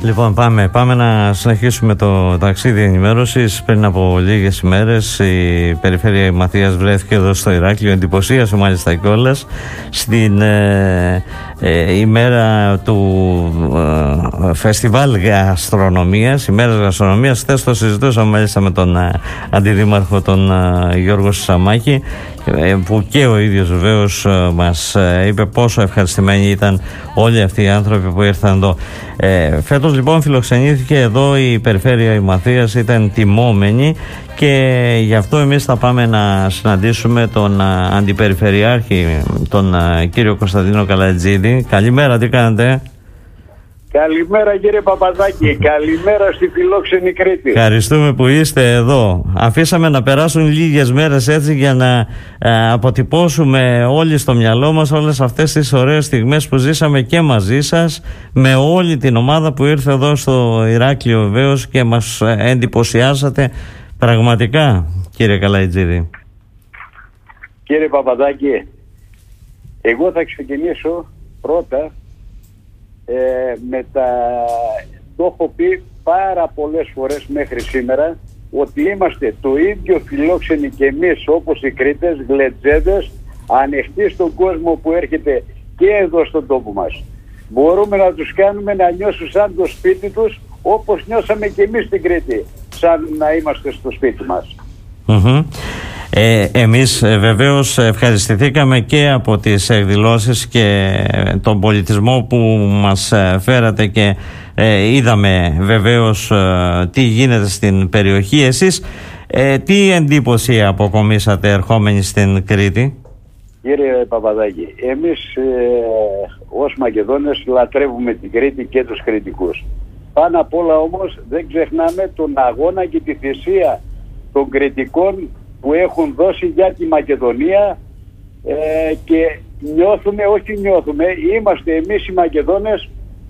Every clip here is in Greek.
Λοιπόν, πάμε να συνεχίσουμε το ταξίδι ενημέρωσης. Πριν από λίγες ημέρες η Περιφέρεια Μαθίας βρέθηκε εδώ στο Ηράκλειο, εντυπωσίασε μάλιστα κιόλας, στην ημέρα του φεστιβάλ γαστρονομίας, ημέρας γαστρονομίας. Χθες το συζητούσαμε μάλιστα με τον αντιδήμαρχο, τον Γιώργο Σαμάκη, που και ο ίδιος βεβαίως μας είπε πόσο ευχαριστημένοι ήταν όλοι αυτοί οι άνθρωποι που ήρθαν εδώ. Φέτος λοιπόν φιλοξενήθηκε εδώ η Περιφέρεια Μαθίας, ήταν τιμόμενη, και γι' αυτό εμείς θα πάμε να συναντήσουμε τον Αντιπεριφερειάρχη, τον κύριο Κωνσταντίνο Καλατζίδη. Καλημέρα, τι κάνετε? Καλημέρα κύριε Παπαδάκη, καλημέρα στη φιλόξενη Κρήτη. Ευχαριστούμε που είστε εδώ. Αφήσαμε να περάσουν λίγες μέρες έτσι για να αποτυπώσουμε όλοι στο μυαλό μας όλες αυτές τις ωραίες στιγμές που ζήσαμε και μαζί σας, με όλη την ομάδα που ήρθε εδώ στο Ηράκλειο βεβαίως, και μας εντυπωσιάσατε πραγματικά, κύριε Καλατζίδη. Κύριε Παπαδάκη, εγώ θα ξεκινήσω πρώτα το έχω πει πάρα πολλές φορές μέχρι σήμερα, ότι είμαστε το ίδιο φιλόξενοι και εμείς όπως οι Κρήτες, γλετζέδες, ανοιχτοί στον κόσμο που έρχεται και εδώ στον τόπο μας. Μπορούμε να τους κάνουμε να νιώσουν σαν το σπίτι τους, όπως νιώσαμε και εμείς στην Κρήτη, σαν να είμαστε στο σπίτι μας. Εμείς βεβαίως ευχαριστηθήκαμε και από τις εκδηλώσεις και τον πολιτισμό που μας φέρατε, και είδαμε βεβαίως τι γίνεται στην περιοχή. Εσείς τι εντύπωση αποκομίσατε ερχόμενοι στην Κρήτη? Κύριε Παπαδάκη, εμείς ως Μακεδόνες λατρεύουμε την Κρήτη και τους Κρητικούς. Πάνω απ' όλα όμως δεν ξεχνάμε τον αγώνα και τη θυσία των Κρητικών που έχουν δώσει για τη Μακεδονία, και νιώθουμε, είμαστε εμείς οι Μακεδόνες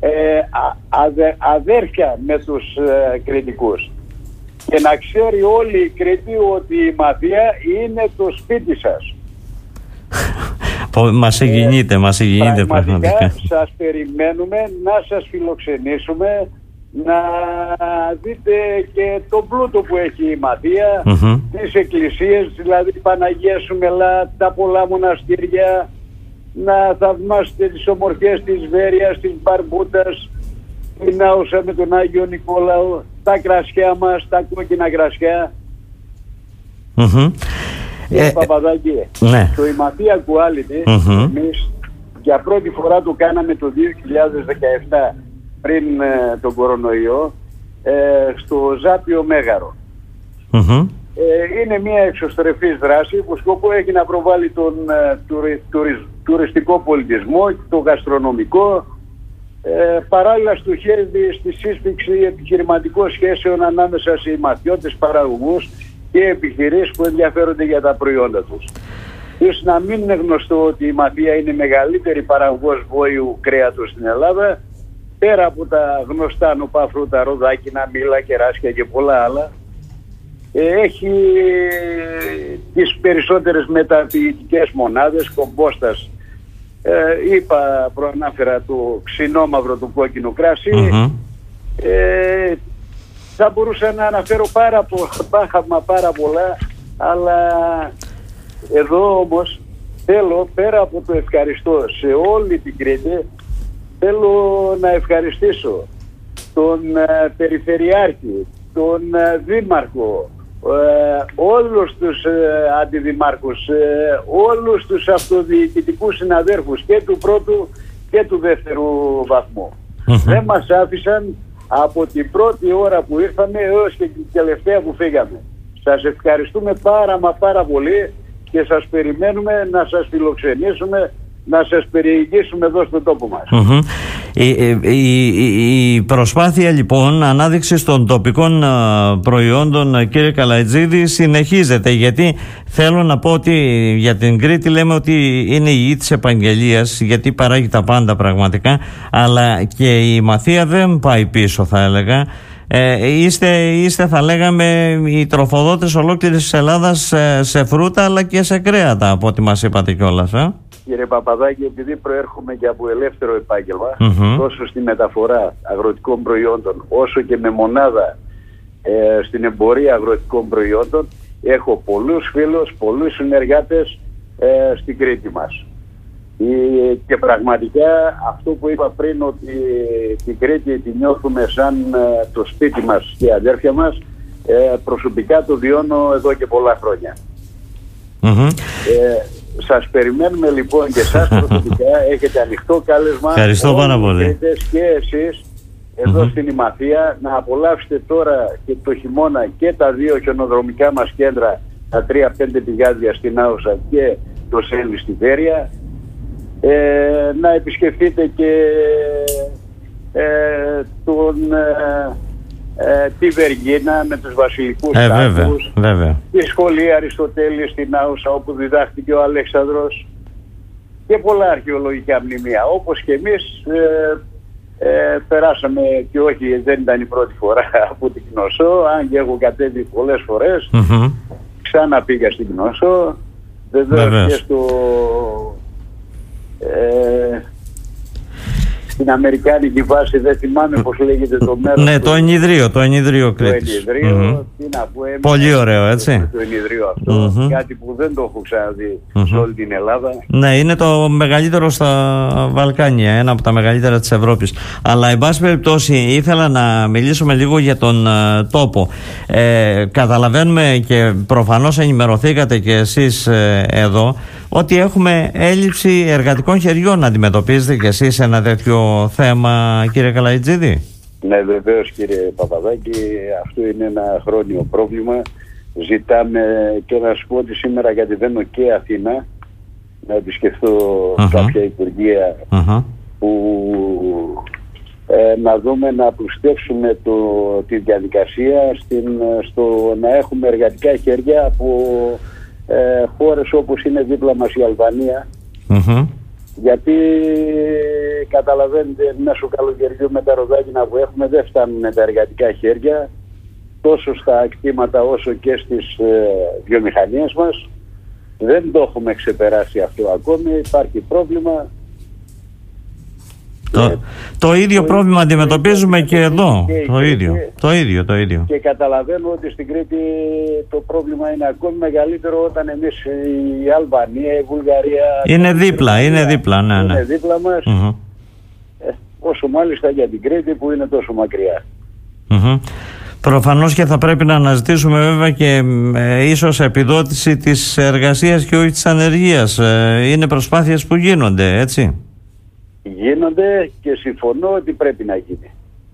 αδέρφια με τους Κρητικούς. Και να ξέρει όλη η Κρήτη ότι η Μαθία είναι το σπίτι σας. Μας συγκινείτε πραγματικά. Σας περιμένουμε να σας φιλοξενήσουμε, να δείτε και τον πλούτο που έχει η Μαθία, τις εκκλησίες, δηλαδή Παναγία Σουμελά, τα πολλά μοναστήρια, να θαυμάσετε τις ομορφιές της Βέρειας, της Μπαρμπούτας, την Άουσα με τον Άγιο Νικόλαο, τα κρασιά μας, τα κόκκινα κρασιά. Παπαδάκη, ναι. Το Μαθία Quality εμείς για πρώτη φορά το κάναμε το 2017, πριν τον κορονοϊό, στο Ζάπιο Μέγαρο. Είναι μια εξωστρεφής δράση που σκοπό έχει να προβάλλει τον τουριστικό πολιτισμό, το γαστρονομικό, παράλληλα στο χέρι στη σύσφυξη επιχειρηματικών σχέσεων ανάμεσα σε μαθιώτες, παραγωγούς και επιχειρήσεις που ενδιαφέρονται για τα προϊόντα τους. Ίσως να μην είναι γνωστό ότι η Μαθία είναι η μεγαλύτερη παραγωγός βόηου κρέατος στην Ελλάδα, πέρα από τα γνωστά νοπάφρουτα, ροδάκινα, μήλα, κεράσια και πολλά άλλα. Έχει τις περισσότερες μεταποιητικές μονάδες, κομπόστας, προανάφερα το ξινόμαυρο, το κόκκινο κράσι. Θα μπορούσα να αναφέρω πάρα πολλά, αλλά εδώ όμως θέλω, πέρα από το ευχαριστώ σε όλη την Κρήτη, θέλω να ευχαριστήσω τον Περιφερειάρχη, τον Δήμαρχο, όλους τους αντιδημάρχους, όλους τους αυτοδιοικητικούς συναδέρφους και του πρώτου και του δεύτερου βαθμού. Δεν μας άφησαν από την πρώτη ώρα που ήρθαμε έως και την τελευταία που φύγαμε. Σας ευχαριστούμε πάρα πολύ και σας περιμένουμε να σας φιλοξενήσουμε, να σας περιηγήσουμε εδώ στον τόπο μας. Η προσπάθεια λοιπόν ανάδειξης των τοπικών προϊόντων, κύριε Καλατζίδη, συνεχίζεται, γιατί θέλω να πω ότι για την Κρήτη λέμε ότι είναι η γη της επαγγελίας, γιατί παράγει τα πάντα πραγματικά, αλλά και η Μαθία δεν πάει πίσω, θα έλεγα. Είστε θα λέγαμε οι τροφοδότες ολόκληρης της Ελλάδας σε φρούτα αλλά και σε κρέατα, από ό,τι μας είπατε κιόλας. κύριε Παπαδάκη, επειδή προέρχομαι και από ελεύθερο επάγγελμα, τόσο στη μεταφορά αγροτικών προϊόντων, όσο και με μονάδα στην εμπορία αγροτικών προϊόντων, έχω πολλούς φίλους, πολλούς συνεργάτες στην Κρήτη μας. Και πραγματικά αυτό που είπα πριν, ότι την Κρήτη τη νιώθουμε σαν το σπίτι μας και αδέρφια μας, προσωπικά το βιώνω εδώ και πολλά χρόνια. Σας περιμένουμε λοιπόν και εσάς προσωπικά, έχετε ανοιχτό κάλεσμα. Ευχαριστώ πάρα πολύ. Και εσείς εδώ στην Ημαθία να απολαύσετε τώρα και το χειμώνα και τα 2 χιονοδρομικά μας κέντρα, τα 3-5 πηγάδια στην Άουσα και το Σέλι στη Βέρεια, να επισκεφτείτε και τη Βεργίνα με τους βασιλικούς τάφους, τη σχολή Αριστοτέλη στην Άουσα όπου διδάχτηκε ο Αλέξανδρος και πολλά αρχαιολογικά μνημεία. Όπως και εμείς περάσαμε, και όχι, δεν ήταν η πρώτη φορά από την Κνωσό, αν και έχω κατέβει πολλές φορές, ξανά πήγα στην Κνωσό, βεβαίως και στην Αμερικάνικη βάση, δεν θυμάμαι πώς λέγεται το μέρος. Ναι, το ενιδρίο Κρήτης. Το ενιδρίο, τι να πω, πολύ ωραίο, έτσι. Το ενιδρίο αυτό, κάτι που δεν το έχω ξαναδεί σε όλη την Ελλάδα. Ναι, είναι το μεγαλύτερο στα Βαλκάνια, ένα από τα μεγαλύτερα της Ευρώπης. Αλλά, εν πάση περιπτώσει, ήθελα να μιλήσουμε λίγο για τον τόπο. Καταλαβαίνουμε και προφανώς ενημερωθήκατε και εσείς εδώ ότι έχουμε έλλειψη εργατικών χεριών. Αντιμετωπίζετε και εσείς ένα τέτοιο θέμα, κύριε Καλαϊτζίδη? Ναι, βεβαίως, κύριε Παπαδάκη, αυτό είναι ένα χρόνιο πρόβλημα. Ζητάμε, και να σου πω ότι σήμερα κατεβαίνω και Αθήνα να επισκεφθώ κάποια υπουργεία που να δούμε, να απλουστεύσουμε τη διαδικασία στο να έχουμε εργατικά χέρια από χώρες όπως είναι δίπλα μας η Αλβανία, γιατί καταλαβαίνετε, μέσω καλοκαιριού με τα ροδάκινα που έχουμε δεν φτάνουν τα εργατικά χέρια τόσο στα κτήματα όσο και στις βιομηχανίες μας. Δεν το έχουμε ξεπεράσει αυτό ακόμη, υπάρχει πρόβλημα. Το ίδιο πρόβλημα αντιμετωπίζουμε και εδώ. Το ίδιο. Και καταλαβαίνω ότι στην Κρήτη το πρόβλημα είναι ακόμη μεγαλύτερο όταν εμείς, η Αλβανία, η Βουλγαρία... Είναι δίπλα, ναι. Είναι δίπλα μας, όσο μάλιστα για την Κρήτη που είναι τόσο μακριά. Προφανώς και θα πρέπει να αναζητήσουμε βέβαια και ίσως επιδότηση της εργασίας και όχι της ανεργίας. Είναι προσπάθειες που γίνονται, έτσι. Γίνονται και συμφωνώ ότι πρέπει να γίνει.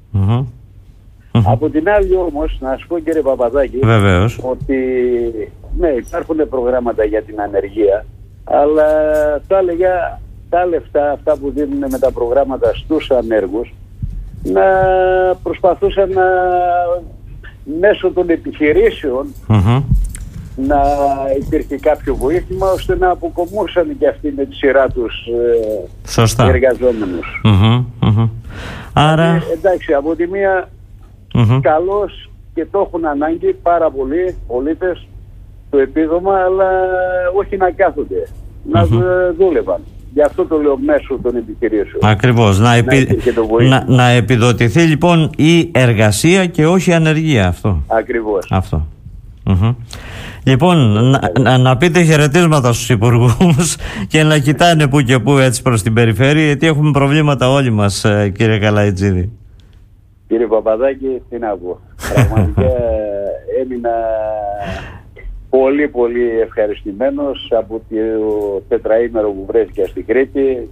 Από την άλλη όμως, να σου πω, κύριε Παπαδάκη, βεβαίως, ότι ναι, υπάρχουν προγράμματα για την ανεργία, αλλά θα έλεγα τα λεφτά αυτά που δίνουν με τα προγράμματα στους ανέργους να προσπαθούσαν να μέσω των επιχειρήσεων να υπήρχε κάποιο βοήθημα ώστε να αποκομούσαν και αυτοί με τη σειρά τους εργαζόμενους. Άρα... εντάξει, από τη μία καλώς και το έχουν ανάγκη πάρα πολλοί πολίτες το επίδομα, αλλά όχι να κάθονται, να δούλευαν. Γι' αυτό το λέω μέσω των επιχειρήσεων. Ακριβώς. Να επιδοτηθεί λοιπόν η εργασία και όχι η ανεργία. Αυτό. Ακριβώς. Αυτό. Λοιπόν, να πείτε χαιρετίσματα στους υπουργούς και να κοιτάνε που και που έτσι προς την περιφέρεια, γιατί έχουμε προβλήματα όλοι μας, κύριε Καλαϊτζίδη. Κύριε Παπαδάκη, τι να πω. Πραγματικά έμεινα πολύ πολύ ευχαριστημένος από το τετραήμερο που βρέθηκα στην Κρήτη,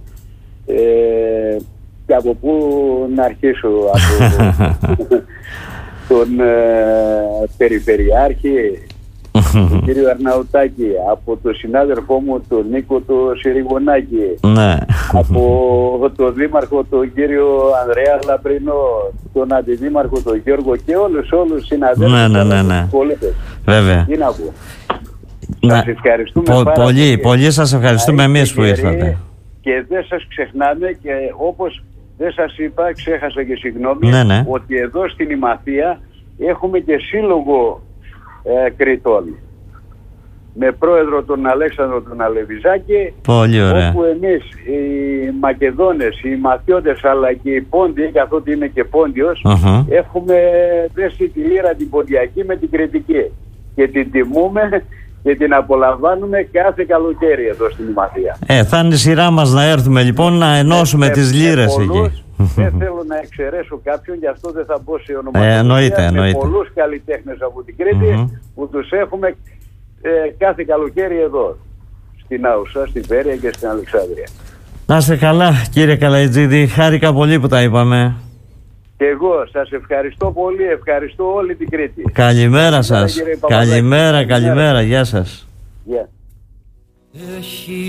και από πού να αρχίσω, από τον Περιφερειάρχη, τον κύριο Αρναουτάκη, από τον συνάδελφό μου τον Νίκο τον Συριγωνάκη, από τον Δήμαρχο τον κύριο Ανδρέα Λαμπρινό, τον Αντιδήμαρχο τον Γιώργο και όλους τους συναδέλφους πολίτες. Βέβαια. Τι να πω. Σας ευχαριστούμε πολύ σας ευχαριστούμε εμείς που ήρθατε. Και δεν σας ξεχνάμε, και όπως δεν σας είπα, ξέχασα και συγγνώμη, ότι εδώ στην Ημαθία έχουμε και σύλλογο Κρητών. με πρόεδρο τον Αλέξανδρο τον Αλεβιζάκη. Πολύ ωραία. Όπου εμείς οι Μακεδόνες, οι Μαθιώτες αλλά και οι Πόντιοι, καθότι είμαι και Πόντιος, έχουμε δέσει τη λίρα την ποντιακή με την κριτική και την τιμούμε και την απολαμβάνουμε κάθε καλοκαίρι εδώ στην Μαθία. Θα είναι η σειρά μας να έρθουμε λοιπόν να ενώσουμε τις λίρες εκεί. Δεν θέλω να εξαιρέσω κάποιον, γι' αυτό δεν θα μπω σε ονοματολογία. Με πολλούς καλλιτέχνες από την Κρήτη που τους έχουμε κάθε καλοκαίρι εδώ στην Άουσα, στην Πέρια και στην Αλεξάνδρεια. Να είστε καλά κύριε Καλαϊτζίδη, χάρηκα πολύ που τα είπαμε. Και εγώ σας ευχαριστώ πολύ, ευχαριστώ όλη την Κρήτη. Καλημέρα σας, καλημέρα, γεια σας. Yeah.